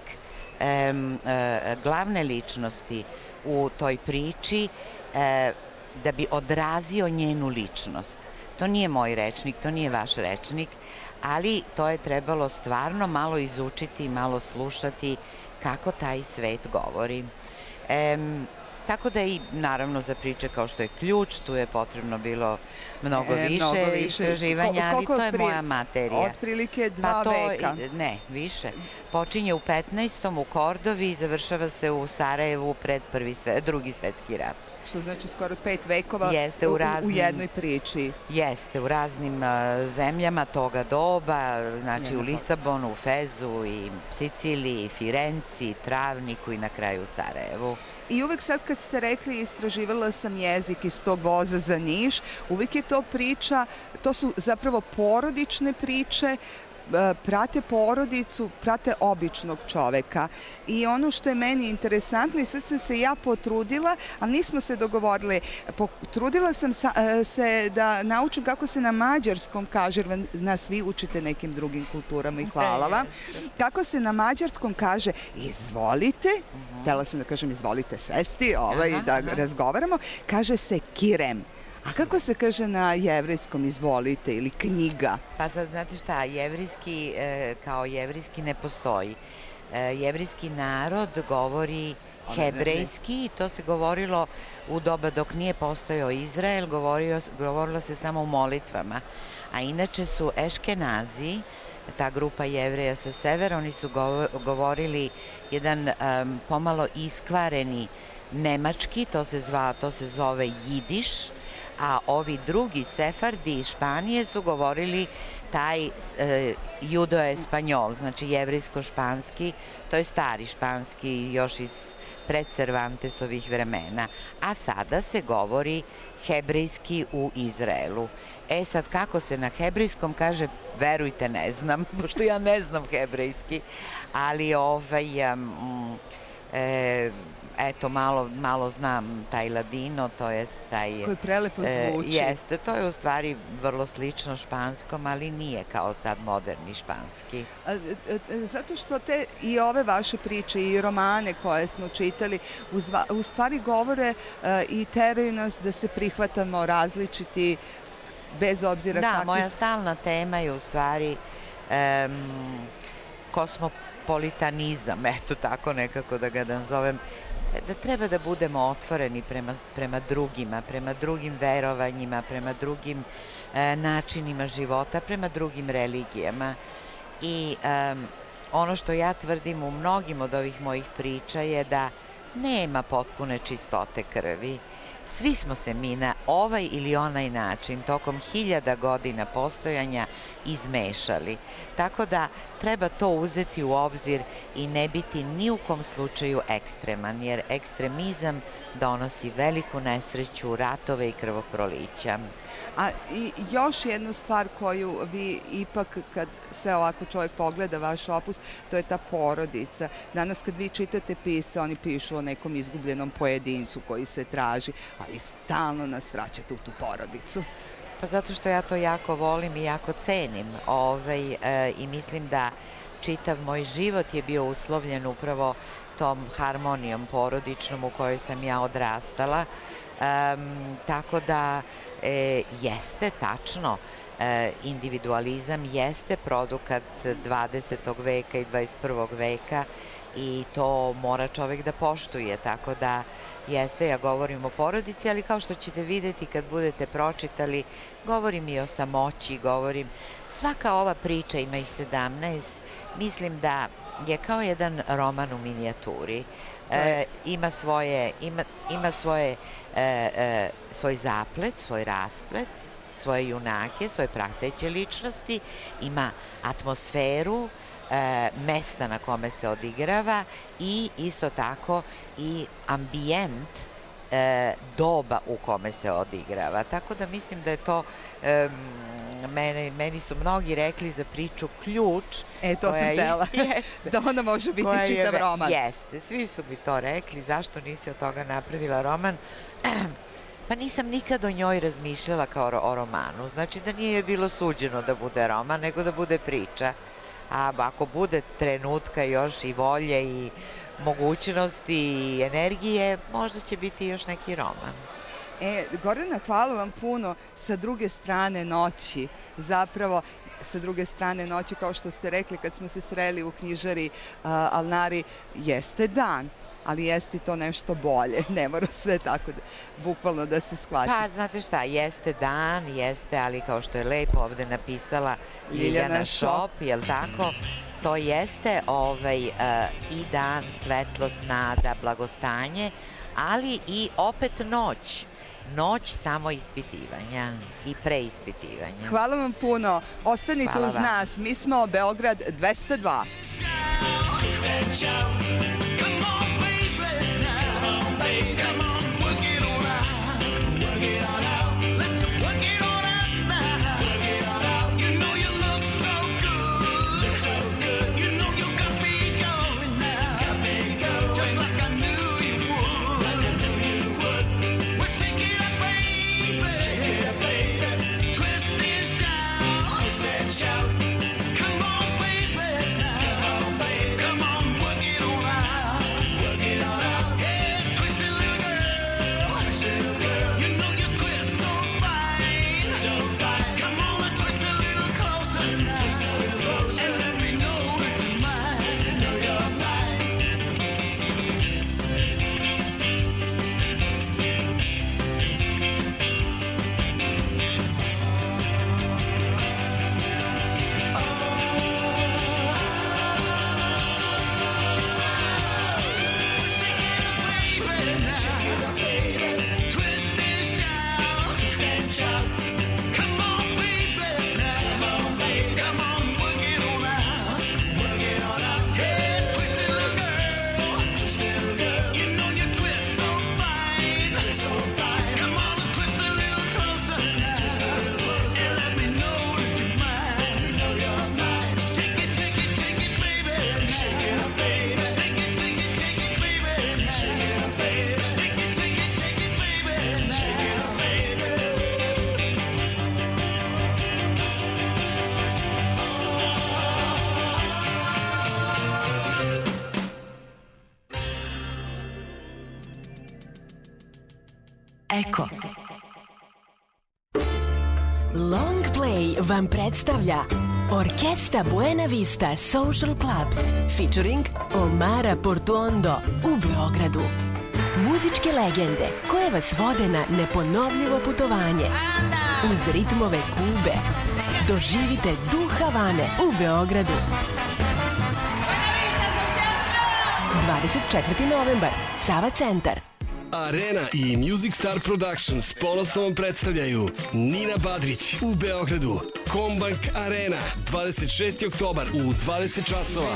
glavne ličnosti u toj priči, da bi odrazio njenu ličnost. To nije moj rečnik, to nije vaš rečnik, ali to je trebalo stvarno malo izučiti i malo slušati kako taj svet govori. Tako da i naravno za priče kao što je Ključ, tu je potrebno bilo mnogo više istraživanja, ali to je moja materija. Otprilike 2 veka. Ne, više. Počinje u 15. u Kordovi i završava se u Sarajevu pred Drugi svetski rat. Što znači skoro 5 vekova u jednoj priči. Jeste, u raznim zemljama toga doba, znači u Lisabonu, u Fezu i Siciliji, Firenci, Travniku i na kraju u Sarajevu. I uvek sad kad ste rekli istraživala sam jezik iz tog voza za Niš, uvek je to priča, to su zapravo porodične priče, prate porodicu, prate običnog čoveka. I ono što je meni interesantno, i sad sam se ja potrudila, ali nismo se dogovorili, potrudila sam se da naučim kako se na mađarskom kaže, jer nas vi učite nekim drugim kulturama i hvala vam. Kako se na mađarskom kaže izvolite, htjela sam da kažem izvolite sesti i da razgovaramo, kaže se kirem. A kako se kaže na jevrejskom izvolite ili knjiga? Pa sad, znate šta, jevrejski kao jevrejski ne postoji. Jevrejski narod govori hebrejski i to se govorilo u doba dok nije postojao Izrael, govorilo se samo u molitvama. A inače su Eškenazi, ta grupa jevreja sa severa, oni su govorili jedan pomalo iskvareni nemački, to se zove jidiš, a ovi drugi Sefardi iz Španije su govorili taj judo-espanjol, znači jevrijsko-španski, to je stari španski još iz pred Cervantesovih vremena, a sada se govori hebrejski u Izraelu. Sad kako se na hebrejskom kaže, verujte ne znam, pošto ja ne znam hebrejski, ali Eto, malo znam taj ladino, to jest taj... Koji prelepo zvuči. Jeste, to je u stvari vrlo slično španskom, ali nije kao sad moderni španski. Zato što i ove vaše priče i romane koje smo čitali u stvari govore i teraju nas da se prihvatamo različiti bez obzira kakvi... Da, moja stalna tema je u stvari kosmopolitanizam, eto tako nekako da ga nazovem, da treba da budemo otvoreni prema drugima, prema drugim verovanjima, prema drugim načinima života, prema drugim religijama. I ono što ja tvrdim u mnogim od ovih mojih priča je da nema potpune čistote krvi. Svi smo se mi na ovaj ili onaj način tokom 1000 godina postojanja izmešali. Tako da treba to uzeti u obzir i ne biti ni u kom slučaju ekstreman, jer ekstremizam donosi veliku nesreću, ratove i krvoprolića. A i još jednu stvar koju vi ipak, kad sve ovako čovjek pogleda vaš opus, to je ta porodica. Danas kad vi čitate pisce, oni pišu o nekom izgubljenom pojedincu koji se traži, ali stalno nas vraćate u tu porodicu. Pa zato što ja to jako volim i jako cenim i mislim da čitav moj život je bio uslovljen upravo tom harmonijom porodičnom u kojoj sam ja odrastala. Tako da jeste tačno, individualizam jeste produkat 20. veka i 21. veka i to mora čovek da poštuje, tako da jeste, ja govorim o porodici, ali kao što ćete videti kad budete pročitali, govorim i o samoći, svaka ova priča, ima ih 17, mislim da je kao jedan roman u minijaturi. Ima svoj zaplet, svoj rasplet, svoje junake, svoje prateće ličnosti, ima atmosferu, mesta na kome se odigrava i isto tako i ambijent doba u kome se odigrava. Tako da mislim da je to, meni su mnogi rekli za priču ključ. To sam htela, da ona može biti čitav roman. Jeste, svi su mi to rekli, zašto nisi od toga napravila roman? Pa nisam nikad o njoj razmišljala kao o romanu, znači da nije bilo suđeno da bude roman, nego da bude priča. A ako bude trenutka još i volje i mogućnosti i energije, možda će biti još neki roman. Gordana, hvala vam puno. Sa druge strane noći, zapravo sa druge strane noći, kao što ste rekli kad smo se sreli u knjižari Alnari, jeste dan, ali jeste to nešto bolje. Ne mora sve tako bukvalno da se shvati. Pa, znate šta, jeste dan, jeste, ali kao što je lepo ovde napisala Ljiljana Šop, jel tako? To jeste i dan, svetlost, nada, blagostanje, ali i opet noć. Noć samo ispitivanja i preispitivanja. Hvala vam puno. Ostanite uz nas. Mi smo Beograd 202. Come on, baby. Eko. Long Play vam predstavlja Orkesta Buena Vista Social Club featuring Omara Portuondo u Beogradu. Muzičke legende koje vas vode na neponovljivo putovanje uz ritmove Kube. Doživite duh Havane u Beogradu. 24. novembar, Sava centar. Arena i Music Star Productions ponosno vam predstavljaju Nina Badrić u Beogradu. Kombank Arena, 26. oktobar u 20 časova.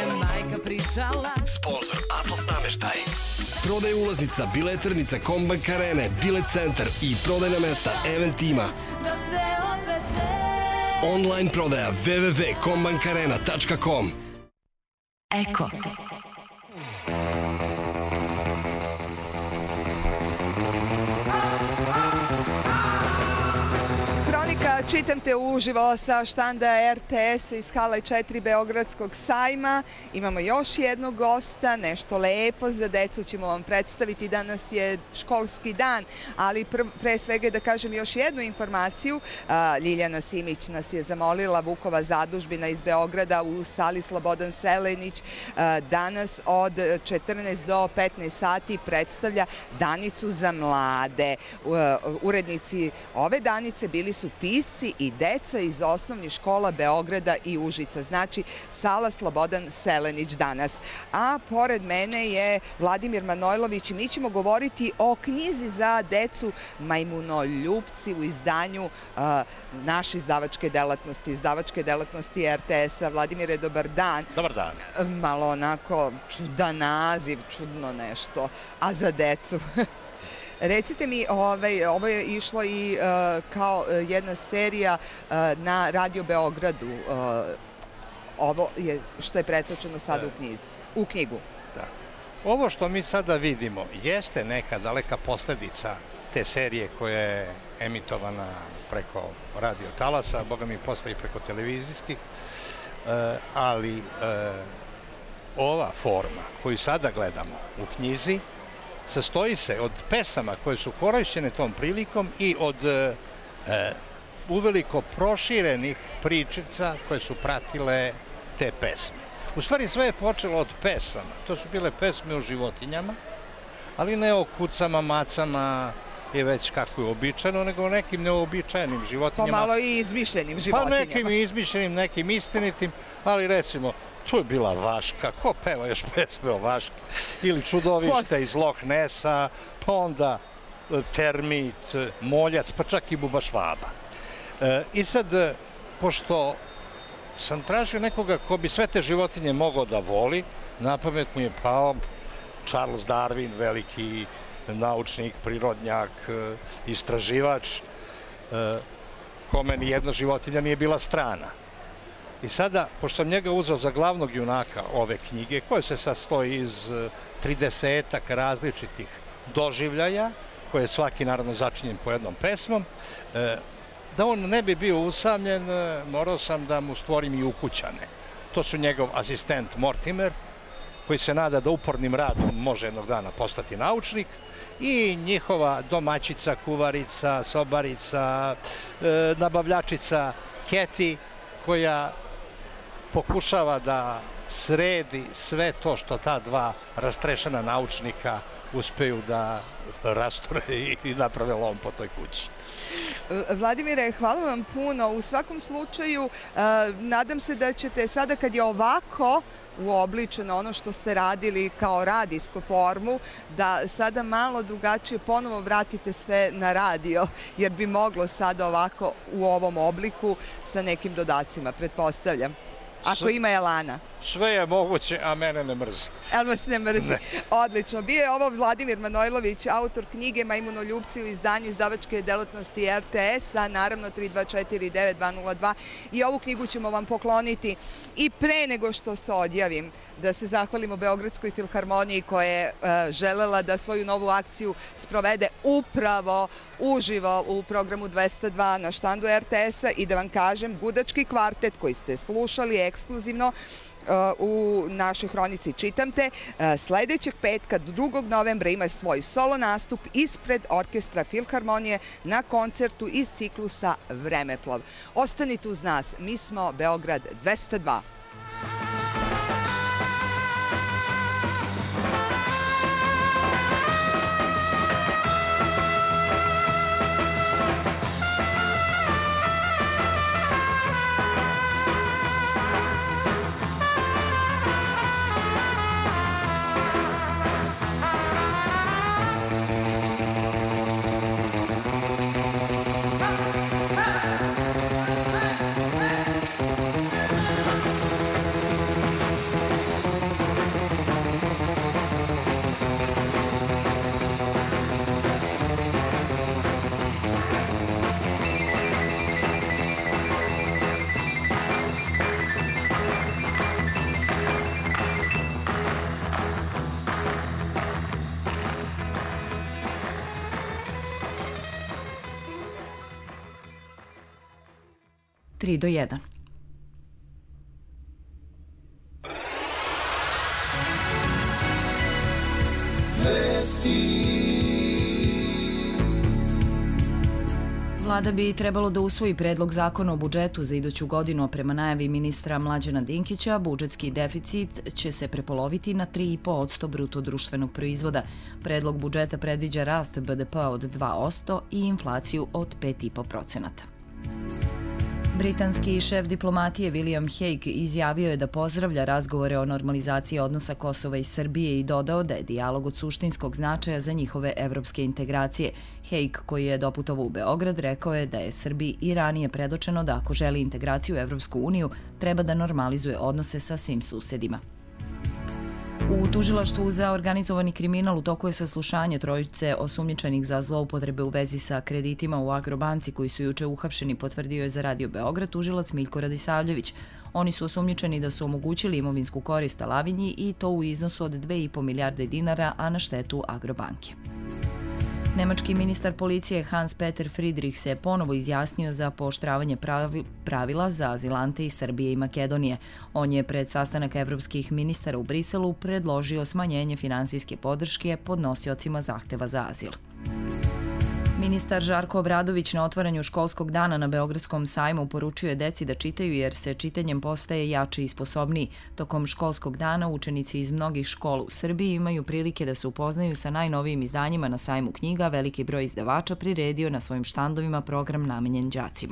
Sponzor Atlas Nameštaj. Prodaj ulaznica, bileternica Kombank Arene, Bilet centar i prodajna mesta Eventima. Online prodaja www.kombankarena.com. Eko. Čitam te uživo sa štanda RTS iz Hala 4 Beogradskog sajma. Imamo još jednog gosta, nešto lepo za decu ćemo vam predstaviti. Danas je školski dan, ali pre svega da kažem još jednu informaciju. Ljiljana Simić nas je zamolila, Vukova zadužbina iz Beograda u sali Slobodan Selenić. Danas od 14 do 15 sati predstavlja Danicu za mlade. Urednici ove Danice bili su pisci i deca iz osnovnih škola Beograda i Užica. Znači, sala Slobodan Selenić danas. A pored mene je Vladimir Manojlović i mi ćemo govoriti o knjizi za decu Majmunoljupci u izdanju naše izdavačke delatnosti RTS-a. Vladimire, dobar dan. Dobar dan. Malo onako čudan naziv, čudno nešto, a za decu. Recite mi, ovo je išlo i kao jedna serija na Radio Beogradu. Ovo je što je pretočeno sada u knjigu. Da. Ovo što mi sada vidimo jeste neka daleka posledica te serije koja je emitovana preko radio talasa, boga mi posle i preko televizijskih, ali ova forma koju sada gledamo u knjizi sastoji se od pesama koje su korišćene tom prilikom i od uveliko proširenih pričica koje su pratile te pesme. U stvari sve je počelo od pesama. To su bile pesme o životinjama, ali ne o kucama, macama i već kako je uobičajeno, nego o nekim neobičajenim životinjama. Pomalo i izmišljenim životinjama. Pa nekim izmišljenim, nekim istinitim, ali recimo tu je bila Vaška, ko peva još pesme o Vaški? Ili Čudovište iz Loch Nessa, pa onda Termit, Moljac, pa čak i Buba Švaba. I sad, pošto sam tražio nekoga ko bi sve te životinje mogao da voli, na pamet mu je pao Charles Darwin, veliki naučnik, prirodnjak, istraživač, kome ni jedna životinja nije bila strana. I sada, pošto sam njega uzeo za glavnog junaka ove knjige, koje se sastoji iz 30-ak različitih doživljaja, koje je svaki naravno začinjen po jednom pesmom, da on ne bi bio usamljen, morao sam da mu stvorim i ukućane. To su njegov asistent Mortimer, koji se nada da upornim radom može jednog dana postati naučnik, i njihova domaćica, kuvarica, sobarica, nabavljačica Keti, koja pokušava da sredi sve to što ta dva rastrešena naučnika uspeju da rasture i naprave lom po toj kući. Vladimire, hvala vam puno. U svakom slučaju, nadam se da ćete sada kad je ovako uobličeno ono što ste radili kao radijsku formu, da sada malo drugačije ponovo vratite sve na radio, jer bi moglo sada ovako u ovom obliku sa nekim dodacima, pretpostavljam. Ako ima elana. Sve je moguće, a mene ne mrzi. El vas ne mrzi. Odlično. Bio je ovo Vladimir Manojlović, autor knjige Majmunoljupci u izdanju izdavačke delatnosti RTS-a, naravno 3249202. I ovu knjigu ćemo vam pokloniti. I pre nego što se odjavim, da se zahvalimo Beogradskoj filharmoniji koja je želela da svoju novu akciju sprovede upravo uživo u programu 202 na štandu RTS-a i da vam kažem, Gudački kvartet koji ste slušali ekskluzivno u našoj hronici čitamte, sledećeg petka, 2. novembra, ima svoj solo nastup ispred Orkestra Filharmonije na koncertu iz ciklusa Vremeplov. Ostanite uz nas, mi smo Beograd 202. Tri do 1. Vlada bi trebalo da usvoji predlog zakona o budžetu za iduću godinu, a prema najavi ministra Mlađana Dinkića, budžetski deficit će se prepoloviti na 3,5% bruto društvenog proizvoda. Predlog budžeta predviđa rast BDP-a od 2% i inflaciju od 5,5%. Britanski šef diplomatije William Hague izjavio je da pozdravlja razgovore o normalizaciji odnosa Kosova i Srbije i dodao da je dijalog od suštinskog značaja za njihove evropske integracije. Hague, koji je doputovao u Beograd, rekao je da je Srbiji i ranije predočeno da ako želi integraciju u Evropsku uniju, treba da normalizuje odnose sa svim susedima. U tužilaštvu za organizovani kriminal u toku je saslušanje trojice osumnjičenih za zloupotrebe u vezi sa kreditima u Agrobanci koji su juče uhapšeni, potvrdio je za Radio Beograd tužilac Miljko Radisavljević. Oni su osumnjičeni da su omogućili imovinsku korist Alavinji i to u iznosu od 2,5 milijarde dinara, a na štetu Agrobanke. Nemački ministar policije Hans-Peter Friedrich se ponovo izjasnio za pooštravanje pravila za azilante iz Srbije i Makedonije. On je pred sastanak evropskih ministara u Briselu predložio smanjenje finansijske podrške podnosiocima zahteva za azil. Ministar Žarko Obradović na otvaranju školskog dana na Beogradskom sajmu poručio je deci da čitaju jer se čitanjem postaje jači i sposobniji. Tokom školskog dana učenici iz mnogih škola u Srbiji imaju prilike da se upoznaju sa najnovijim izdanjima na sajmu knjiga. Veliki broj izdavača priredio na svojim štandovima program namenjen đacima.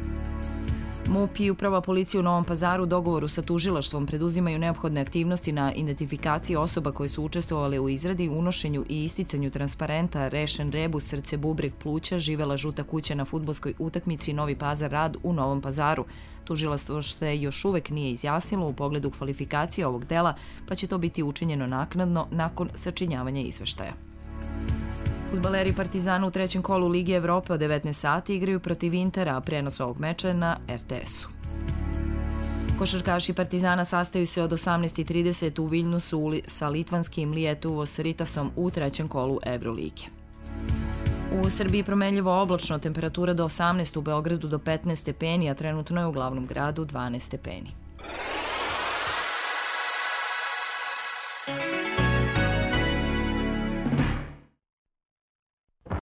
MUP i Uprava policije u Novom Pazaru u dogovoru sa tužilaštvom preduzimaju neophodne aktivnosti na identifikaciji osoba koje su učestvovale u izradi, unošenju i isticanju transparenta Rešen rebus, srce, bubreg, pluća, živela žuta kuća na fudbalskoj utakmici Novi Pazar Rad u Novom Pazaru. Tužilaštvo se još uvek nije izjasnilo u pogledu kvalifikacije ovog dela, pa će to biti učinjeno naknadno nakon sačinjavanja izveštaja. Fudbaleri Partizana u trećem kolu Lige Evrope od 19 sati igraju protiv Intera, a prenos ovog meča na RTS-u. Košarkaši Partizana sastaju se od 18:30 u Viljnusu sa litvanskim Lietuvos Ritasom u trećem kolu Evrolige. U Srbiji promenljivo oblačno, temperatura do 18, u Beogradu do 15 stepeni, a trenutno je u glavnom gradu 12 stepeni.